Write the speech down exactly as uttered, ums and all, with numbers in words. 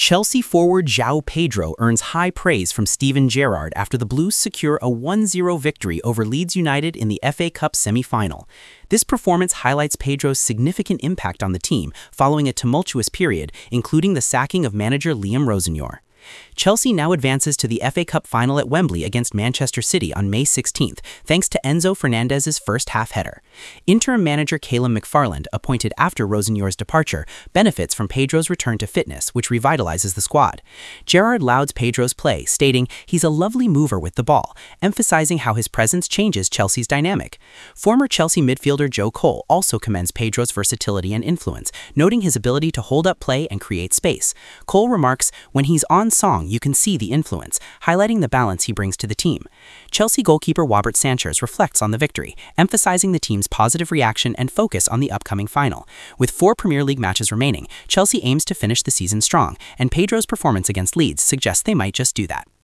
Chelsea forward João Pedro earns high praise from Steven Gerrard after the Blues secure a one zero victory over Leeds United in the F A Cup semi-final. This performance highlights Pedro's significant impact on the team following a tumultuous period, including the sacking of manager Liam Rosenjor. Chelsea now advances to the F A Cup final at Wembley against Manchester City on May sixteenth, thanks to Enzo Fernandez's first half header. Interim manager Calum McFarland, appointed after Rosenjor's departure, benefits from Pedro's return to fitness, which revitalizes the squad. Gerrard lauds Pedro's play, stating he's a lovely mover with the ball, emphasizing how his presence changes Chelsea's dynamic. Former Chelsea midfielder Joe Cole also commends Pedro's versatility and influence, noting his ability to hold up play and create space. Cole remarks, "When he's on song, you can see the influence," highlighting the balance he brings to the team. Chelsea goalkeeper Robert Sanchez reflects on the victory, emphasizing the team's positive reaction and focus on the upcoming final. With four Premier League matches remaining, Chelsea aims to finish the season strong, and Pedro's performance against Leeds suggests they might just do that.